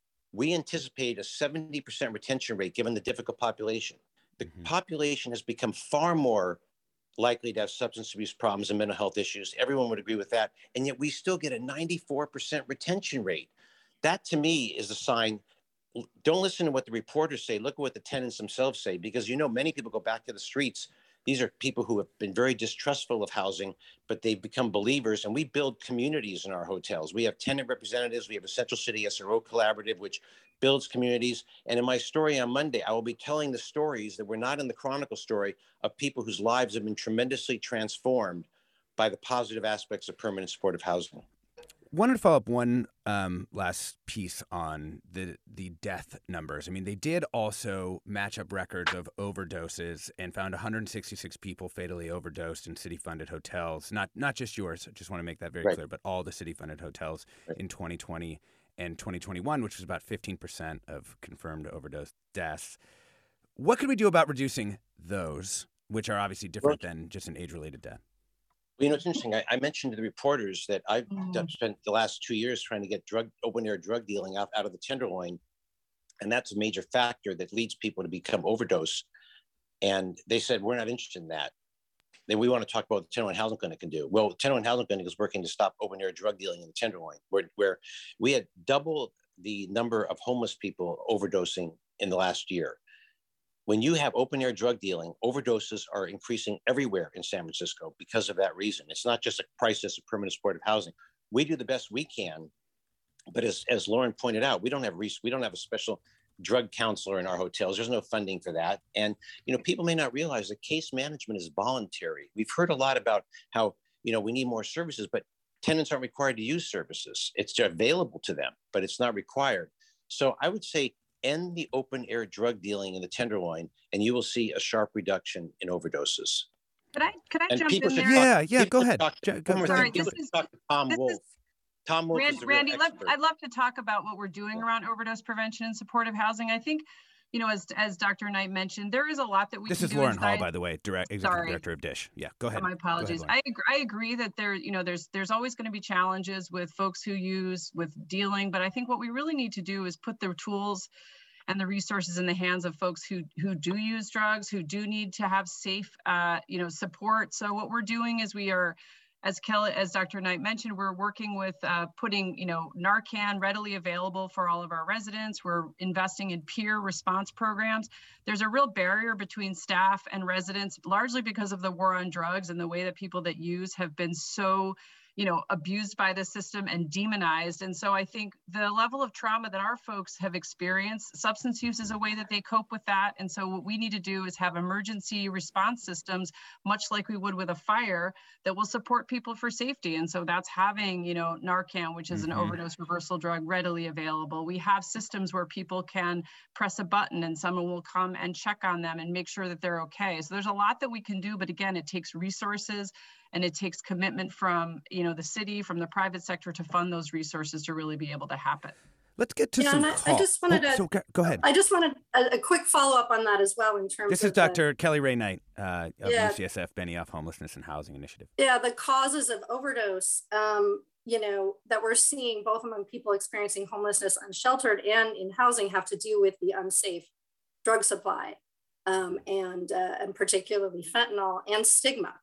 we anticipated a 70% retention rate given the difficult population. The population has become far more likely to have substance abuse problems and mental health issues. Everyone would agree with that. And yet we still get a 94% retention rate. That to me is a sign. Don't listen to what the reporters say. Look at what the tenants themselves say, because many people go back to the streets. These are people who have been very distrustful of housing, but they've become believers. And we build communities in our hotels. We have tenant representatives. We have a Central City SRO collaborative, which builds communities. And in my story on Monday, I will be telling the stories that were not in the Chronicle story of people whose lives have been tremendously transformed by the positive aspects of permanent supportive housing. Wanted to follow up one last piece on the death numbers. I mean, they did also match up records of overdoses and found 166 people fatally overdosed in city-funded hotels. Not just yours. I just want to make that very clear, but all the city-funded hotels in 2020 and 2021, which was about 15% of confirmed overdose deaths. What could we do about reducing those, which are obviously different than just an age-related death? Well, it's interesting. I mentioned to the reporters that I've spent the last 2 years trying to get open-air drug dealing out of the Tenderloin. And that's a major factor that leads people to become overdose. And they said, we're not interested in that. Then we want to talk about what the Tenderloin Housing Clinic can do. Well, the Tenderloin Housing Clinic is working to stop open-air drug dealing in the Tenderloin, where we had double the number of homeless people overdosing in the last year. When you have open-air drug dealing, overdoses are increasing everywhere in San Francisco because of that reason. It's not just a crisis of permanent supportive housing. We do the best we can, but as Lauren pointed out, we don't have a special drug counselor in our hotels. There's no funding for that. And, people may not realize that case management is voluntary. We've heard a lot about how, we need more services, but tenants aren't required to use services. It's available to them, but it's not required. So I would say end the open air drug dealing in the Tenderloin, and you will see a sharp reduction in overdoses. Could I jump in there? Go ahead. Sorry, this is talk to Tom Wolf. Tom Wolf is the real expert. I'd love to talk about what we're doing around overdose prevention and supportive housing. I think, as Dr. Knight mentioned, there is a lot that we can do. This is Lauren Hall, by the way, Executive Director of DISH. Yeah, go ahead. My apologies. Go ahead, I agree that there's always going to be challenges with folks who use with dealing, but I think what we really need to do is put the tools and the resources in the hands of folks who do use drugs, who do need to have safe, support. So what we're doing is we are, as Dr. Knight mentioned, we're working with putting, Narcan readily available for all of our residents. We're investing in peer response programs. There's a real barrier between staff and residents, largely because of the war on drugs and the way that people that use have been so abused by the system and demonized. And so I think the level of trauma that our folks have experienced, substance use is a way that they cope with that. And so what we need to do is have emergency response systems, much like we would with a fire, that will support people for safety. And so that's having, Narcan, which is an overdose reversal drug, readily available. We have systems where people can press a button and someone will come and check on them and make sure that they're okay. So there's a lot that we can do, but again, it takes resources and it takes commitment from, the city, from the private sector to fund those resources to really be able to happen. Let's get to some calls. I just wanted go ahead. I just wanted a quick follow-up on that as well in terms of... This is Dr. Kelly Ray Knight of UCSF Benioff Homelessness and Housing Initiative. Yeah, the causes of overdose, that we're seeing both among people experiencing homelessness unsheltered and in housing have to do with the unsafe drug supply and particularly fentanyl and stigma.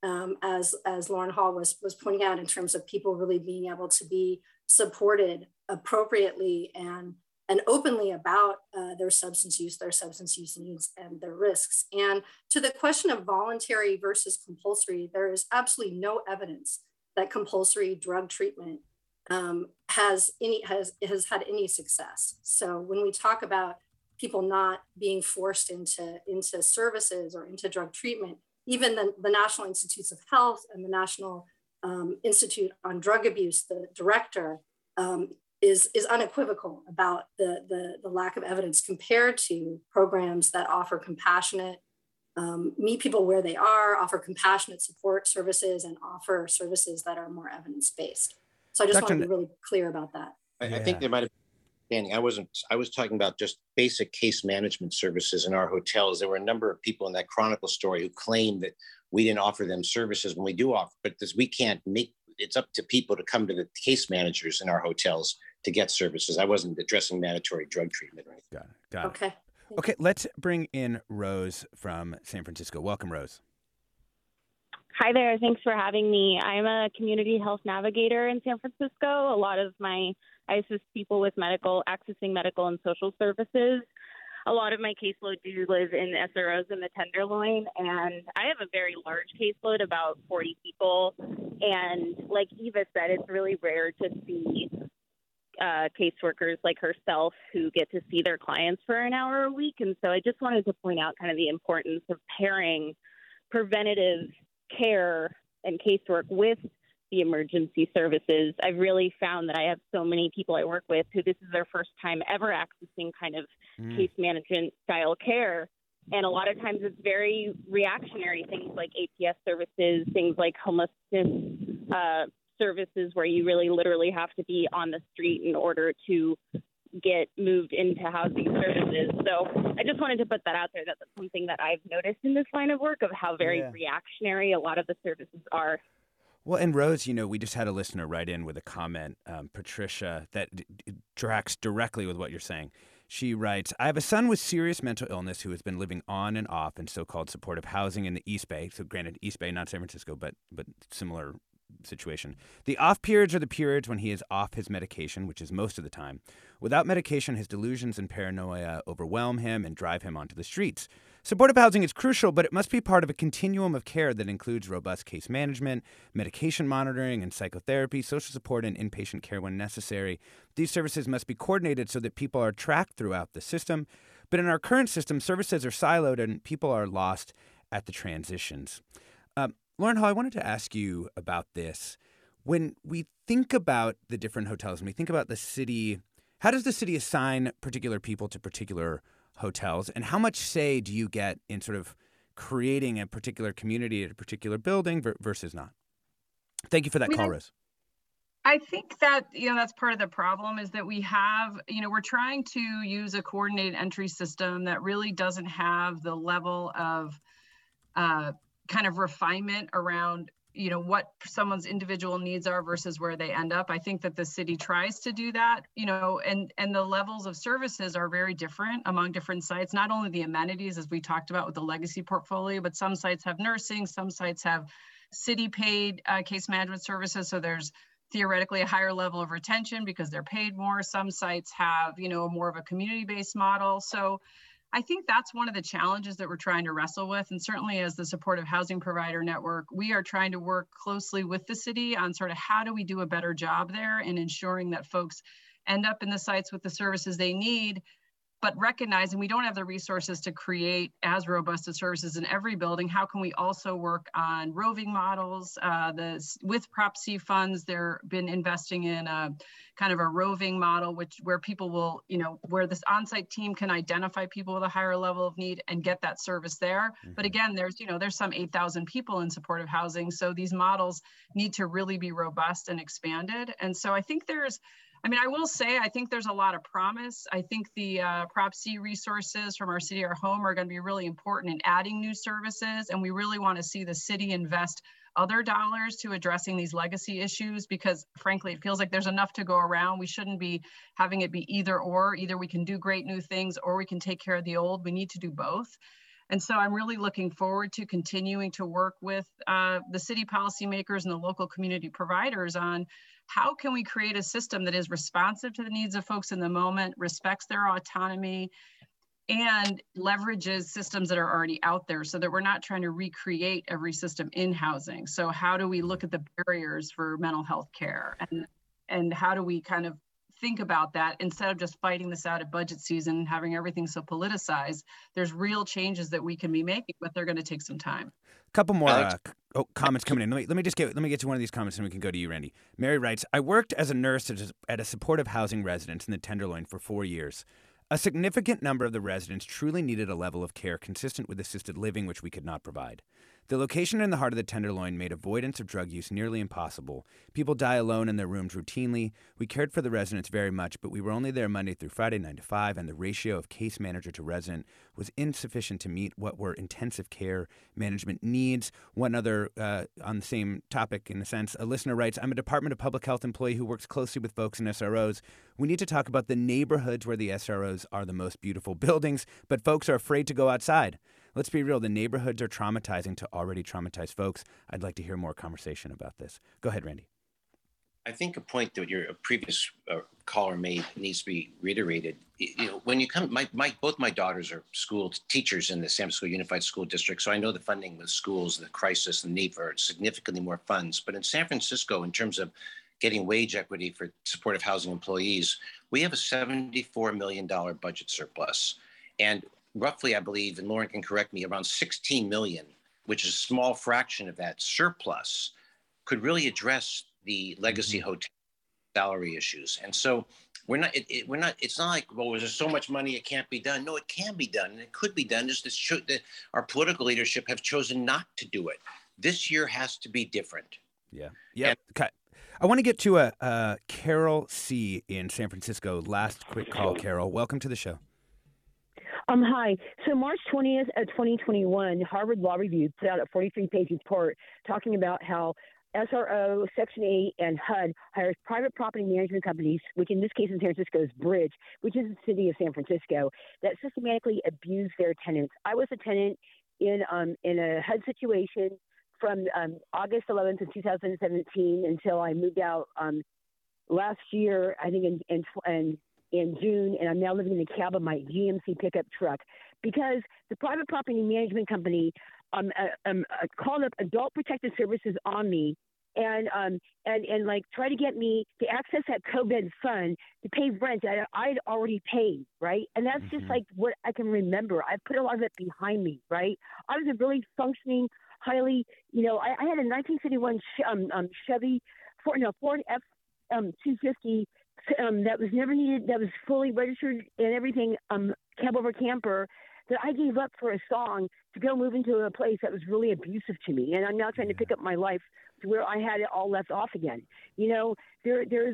As Lauren Hall was pointing out, in terms of people really being able to be supported appropriately and openly about their substance use needs and their risks. And to the question of voluntary versus compulsory, there is absolutely no evidence that compulsory drug treatment has had any success. So when we talk about people not being forced into services or into drug treatment, even the National Institutes of Health and the National Institute on Drug Abuse, the director, is unequivocal about the lack of evidence compared to programs that offer compassionate meet people where they are, offer compassionate support services, and offer services that are more evidence-based. So I just want to be really clear about that. I think there might have been, I was talking about just basic case management services in our hotels. There were a number of people in that Chronicle story who claimed that we didn't offer them services when we do offer, but we can't make, it's up to people to come to the case managers in our hotels to get services. I wasn't addressing mandatory drug treatment or anything. Got it. Okay. Okay, let's bring in Rose from San Francisco. Welcome, Rose. Hi there. Thanks for having me. I'm a community health navigator in San Francisco. I assist people with accessing medical and social services. A lot of my caseload do live in SROs in the Tenderloin, and I have a very large caseload, about 40 people. And like Eva said, it's really rare to see caseworkers like herself who get to see their clients for an hour a week. And so I just wanted to point out kind of the importance of pairing preventative care and casework with the emergency services. I've really found that I have so many people I work with who this is their first time ever accessing kind of case management style care. And a lot of times it's very reactionary, things like APS services, things like homelessness services where you really literally have to be on the street in order to get moved into housing services. So I just wanted to put that out there. That's something that I've noticed in this line of work of how very reactionary a lot of the services are. Well, and Rose, we just had a listener write in with a comment, Patricia, that tracks directly with what you're saying. She writes, I have a son with serious mental illness who has been living on and off in so-called supportive housing in the East Bay. So granted, East Bay, not San Francisco, but similar situation. The off periods are the periods when he is off his medication, which is most of the time. Without medication, his delusions and paranoia overwhelm him and drive him onto the streets. Supportive housing is crucial, but it must be part of a continuum of care that includes robust case management, medication monitoring and psychotherapy, social support, and inpatient care when necessary. These services must be coordinated so that people are tracked throughout the system. But in our current system, services are siloed and people are lost at the transitions. Lauren Hall, I wanted to ask you about this. When we think about the different hotels and we think about the city, how does the city assign particular people to particular hotels? And how much say do you get in sort of creating a particular community at a particular building versus not? Thank you for that call, Rose. I think that, that's part of the problem is that we have, we're trying to use a coordinated entry system that really doesn't have the level of kind of refinement around, what someone's individual needs are versus where they end up. I think that the city tries to do that, and the levels of services are very different among different sites, not only the amenities, as we talked about with the legacy portfolio, but some sites have nursing, some sites have city paid case management services. So there's theoretically a higher level of retention because they're paid more. Some sites have, more of a community-based model. So I think that's one of the challenges that we're trying to wrestle with. And certainly as the supportive housing provider network, we are trying to work closely with the city on sort of how do we do a better job there in ensuring that folks end up in the sites with the services they need, but recognizing we don't have the resources to create as robust of services in every building. How can we also work on roving models? With Prop C funds, they've been investing in a kind of a roving model, where people will, where this on-site team can identify people with a higher level of need and get that service there. Mm-hmm. But again, there's some 8,000 people in supportive housing. So these models need to really be robust and expanded. And so I think I will say, I think there's a lot of promise. I think the Prop C resources from our City Our Home are going to be really important in adding new services. And we really want to see the city invest other dollars to addressing these legacy issues, because frankly, it feels like there's enough to go around. We shouldn't be having it be either or. Either we can do great new things or we can take care of the old. We need to do both. And so I'm really looking forward to continuing to work with the city policymakers and the local community providers on how can we create a system that is responsive to the needs of folks in the moment, respects their autonomy, and leverages systems that are already out there so that we're not trying to recreate every system in housing. So how do we look at the barriers for mental health care, and how do we kind of think about that instead of just fighting this out at budget season and having everything so politicized? There's real changes that we can be making, but they're going to take some time. A couple more comments coming in. Let me get to one of these comments and we can go to you, Randy. Mary writes, I worked as a nurse at a supportive housing residence in the Tenderloin for 4 years. A significant number of the residents truly needed a level of care consistent with assisted living, which we could not provide. The location in the heart of the Tenderloin made avoidance of drug use nearly impossible. People die alone in their rooms routinely. We cared for the residents very much, but we were only there Monday through Friday, 9 to 5, and the ratio of case manager to resident was insufficient to meet what were intensive care management needs. One other, on the same topic, in a sense, a listener writes, I'm a Department of Public Health employee who works closely with folks in SROs. We need to talk about the neighborhoods where the SROs are the most beautiful buildings, but folks are afraid to go outside. Let's be real, the neighborhoods are traumatizing to already traumatized folks. I'd like to hear more conversation about this. Go ahead, Randy. I think a point that your previous caller made needs to be reiterated. When you come, both my daughters are school teachers in the San Francisco Unified School District, so I know the funding with schools, the crisis, and the need for significantly more funds. But in San Francisco, in terms of getting wage equity for supportive housing employees, we have a $74 million budget surplus. And roughly, I believe, and Lauren can correct me, around 16 million, which is a small fraction of that surplus, could really address the legacy hotel salary issues. And so it's not like, well, there's so much money, it can't be done. No, it can be done, and it could be done. Just that our political leadership have chosen not to do it. This year has to be different. Yeah. Okay. I want to get to Carol C. in San Francisco. Last quick call, Carol. Welcome to the show. Hi. So March 20th of 2021, Harvard Law Review put out a 43-page report talking about how SRO, Section 8, and HUD hires private property management companies, which in this case in San Francisco is Bridge, which is the city of San Francisco, that systematically abuse their tenants. I was a tenant in a HUD situation from August 11th of 2017 until I moved out last year, I think in June, and I'm now living in the cab of my GMC pickup truck because the private property management company called up Adult Protective Services on me and like try to get me to access that COVID fund to pay rent that I'd already paid, right? And that's just like what I can remember. I put a lot of it behind me, right? I was a really functioning, highly, I had a 1951 Chevy Ford F-250 that was never needed, that was fully registered and everything, cab over camper, that I gave up for a song to go move into a place that was really abusive to me. And I'm now trying to pick up my life to where I had it all left off again. There's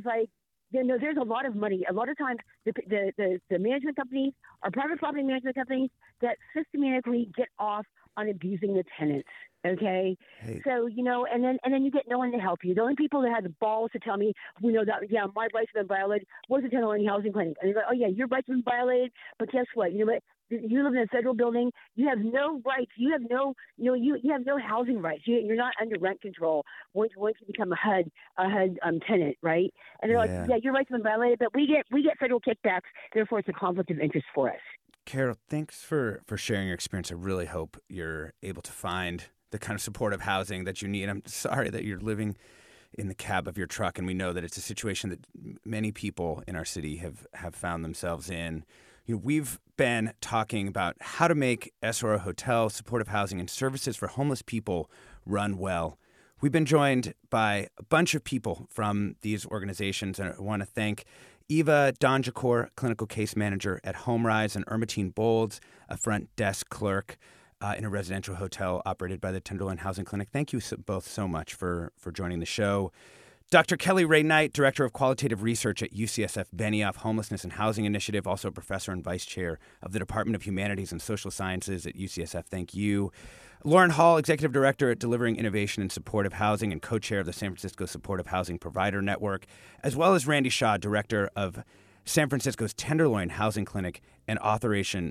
a lot of money. A lot of times the management companies are private property management companies that systematically get off on abusing the tenants. Okay. Hey. So, and then you get no one to help you. The only people that had the balls to tell me, that, yeah, my rights have been violated was the Tenderloin Housing Clinic. And they go, oh yeah, your rights have been violated. But guess what? You know what? You live in a federal building. You have no rights. You have no, you have no housing rights. You're not under rent control once you become a HUD tenant, right? And they're like, yeah, your rights have been violated, but we get federal kickbacks. Therefore, it's a conflict of interest for us. Carol, thanks for sharing your experience. I really hope you're able to find the kind of supportive housing that you need. I'm sorry that you're living in the cab of your truck, and we know that it's a situation that many people in our city have found themselves in. We've been talking about how to make SRO hotels, supportive housing, and services for homeless people run well. We've been joined by a bunch of people from these organizations, and I want to thank Eva Donjacor, clinical case manager at HomeRise, and Ermatine Bolds, a front desk clerk in a residential hotel operated by the Tenderloin Housing Clinic. Thank you both so much for joining the show. Dr. Kelly Ray Knight, Director of Qualitative Research at UCSF Benioff Homelessness and Housing Initiative, also Professor and Vice Chair of the Department of Humanities and Social Sciences at UCSF. Thank you. Lauren Hall, Executive Director at Delivering Innovation in Supportive Housing and Co-Chair of the San Francisco Supportive Housing Provider Network, as well as Randy Shaw, Director of San Francisco's Tenderloin Housing Clinic and author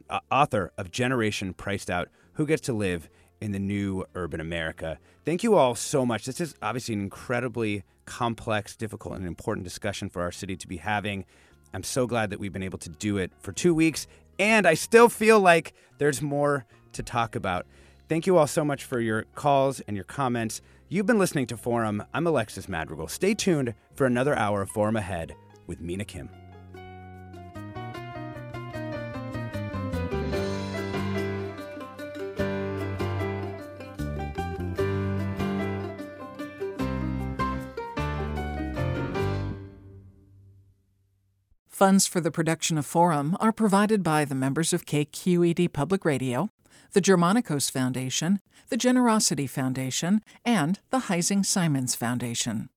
of Generation Priced Out, Who Gets to Live in the New Urban America. Thank you all so much. This is obviously an incredibly complex, difficult, and important discussion for our city to be having. I'm so glad that we've been able to do it for 2 weeks, and I still feel like there's more to talk about. Thank you all so much for your calls and your comments. You've been listening to Forum. I'm Alexis Madrigal. Stay tuned for another hour of Forum Ahead with Mina Kim. Funds for the production of Forum are provided by the members of KQED Public Radio, the Germanicos Foundation, the Generosity Foundation, and the Heising-Simons Foundation.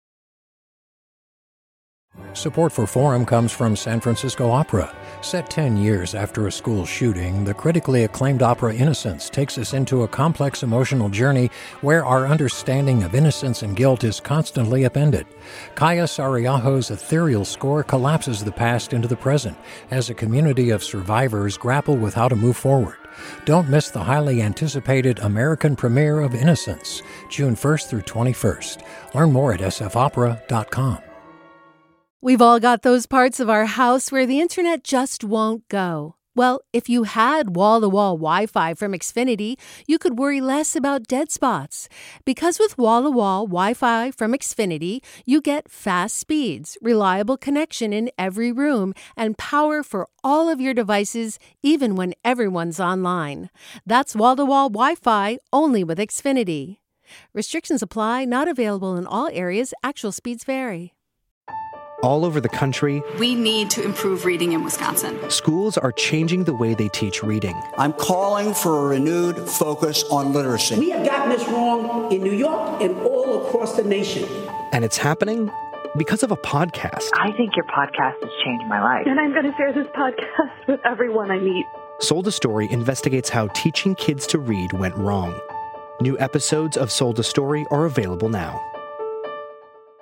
Support for Forum comes from San Francisco Opera. Set 10 years after a school shooting, the critically acclaimed opera Innocence takes us into a complex emotional journey where our understanding of innocence and guilt is constantly upended. Kaya Sariaho's ethereal score collapses the past into the present as a community of survivors grapple with how to move forward. Don't miss the highly anticipated American premiere of Innocence, June 1st through 21st. Learn more at sfopera.com. We've all got those parts of our house where the internet just won't go. Well, if you had wall-to-wall Wi-Fi from Xfinity, you could worry less about dead spots. Because with wall-to-wall Wi-Fi from Xfinity, you get fast speeds, reliable connection in every room, and power for all of your devices, even when everyone's online. That's wall-to-wall Wi-Fi only with Xfinity. Restrictions apply, not available in all areas. Actual speeds vary. All over the country, we need to improve reading in Wisconsin. Schools are changing the way they teach reading. I'm calling for a renewed focus on literacy. We have gotten this wrong in New York and all across the nation. And it's happening because of a podcast. I think your podcast has changed my life. And I'm going to share this podcast with everyone I meet. Sold a Story investigates how teaching kids to read went wrong. New episodes of Sold a Story are available now.